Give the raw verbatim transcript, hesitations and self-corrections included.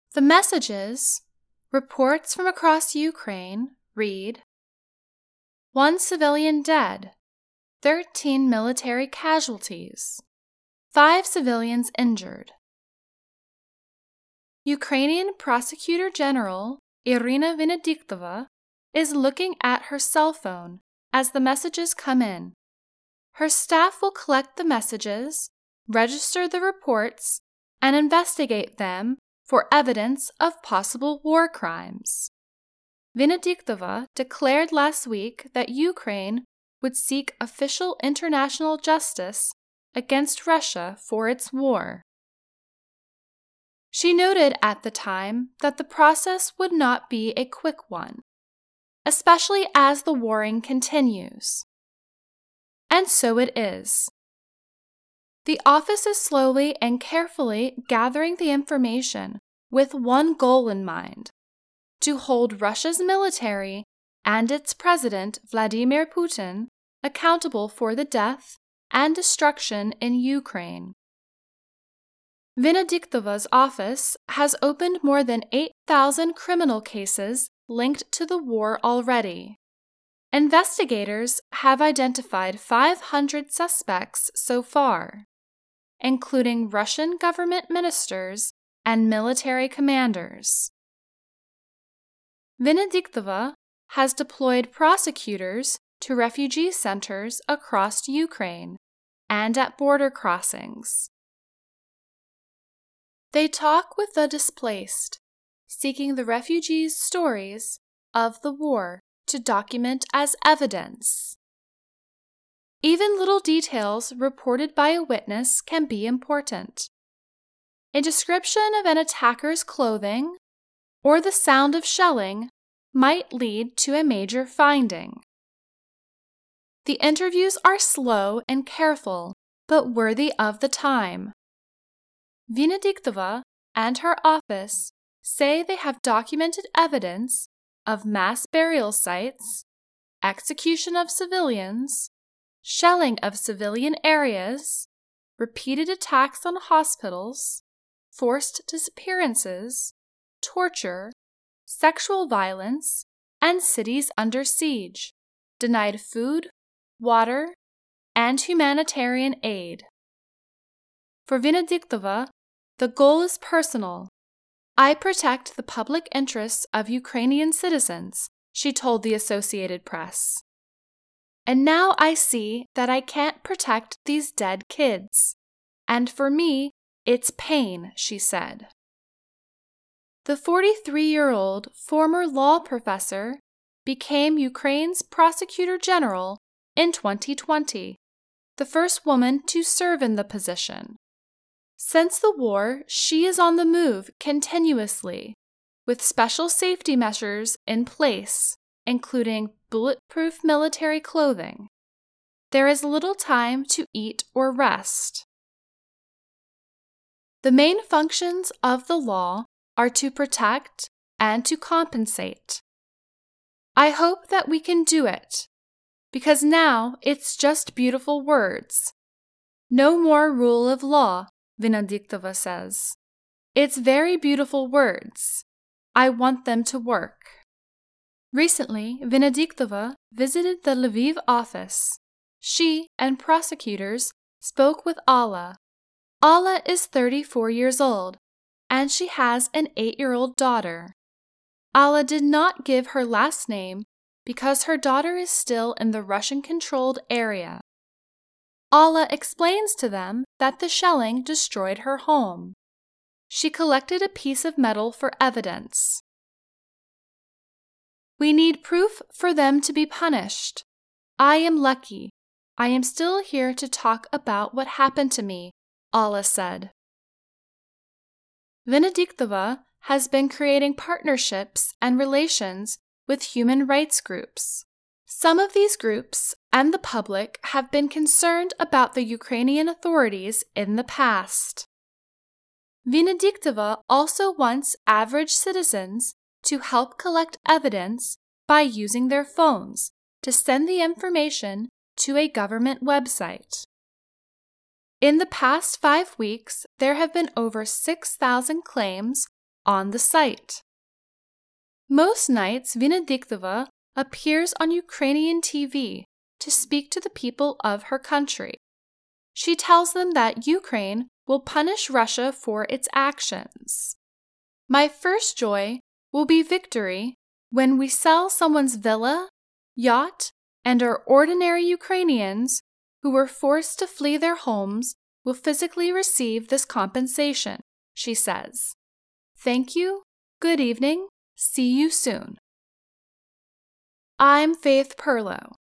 The messages, reports from across Ukraine, read: one civilian dead, thirteen military casualties, five civilians injured. Ukrainian Prosecutor General Irina Venediktova is looking at her cell phone as the messages come in. Her staff will collect the messages, register the reports, and investigate them for evidence of possible war crimes. Venediktova declared last week that Ukraine would seek official international justice against Russia for its war. She noted at the time that the process would not be a quick one, especially as the warring continues. And so it is. The office is slowly and carefully gathering the information with one goal in mind: to hold Russia's military and its president, Vladimir Putin, accountable for the death and destruction in Ukraine. Venediktova's office has opened more than eight thousand criminal cases linked to the war already. Investigators have identified five hundred suspects so far, including Russian government ministers and military commanders. Venediktova has deployed prosecutors to refugee centers across Ukraine and at border crossings. They talk with the displaced, seeking the refugees' stories of the war to document as evidence. Even little details reported by a witness can be important. A description of an attacker's clothing or the sound of shelling might lead to a major finding. The interviews are slow and careful, but worthy of the time. Venediktova and her office say they have documented evidence of mass burial sites, execution of civilians, shelling of civilian areas, repeated attacks on hospitals, forced disappearances, torture, sexual violence, and cities under siege, denied food, water, and humanitarian aid. For Venediktova, the goal is personal. I protect the public interests of Ukrainian citizens, she told the Associated Press. And now I see that I can't protect these dead kids. And for me, it's pain, she said. The forty-three-year-old former law professor became Ukraine's Prosecutor General in twenty twenty, the first woman to serve in the position. Since the war, she is on the move continuously, with special safety measures in place, including bulletproof military clothing. There is little time to eat or rest. The main functions of the law are to protect and to compensate. I hope that we can do it, because now it's just beautiful words. No more rule of law, Venediktova says. It's very beautiful words. I want them to work. Recently, Venediktova visited the Lviv office. She and prosecutors spoke with Alla. Alla is thirty-four years old, and she has an eight-year-old daughter. Alla did not give her last name because her daughter is still in the Russian-controlled area. Alla explains to them that the shelling destroyed her home. She collected a piece of metal for evidence. We need proof for them to be punished. I am lucky. I am still here to talk about what happened to me, Alla said. Venediktova has been creating partnerships and relations with human rights groups. Some of these groups and the public have been concerned about the Ukrainian authorities in the past. Venediktova also wants average citizens to help collect evidence by using their phones to send the information to a government website. In the past five weeks, there have been over six thousand claims on the site. Most nights, Venediktova appears on Ukrainian T V to speak to the people of her country. She tells them that Ukraine will punish Russia for its actions. My first joy will be victory when we sell someone's villa, yacht, and our ordinary Ukrainians who were forced to flee their homes will physically receive this compensation, she says. Thank you, good evening, see you soon. I'm Faith Perlow.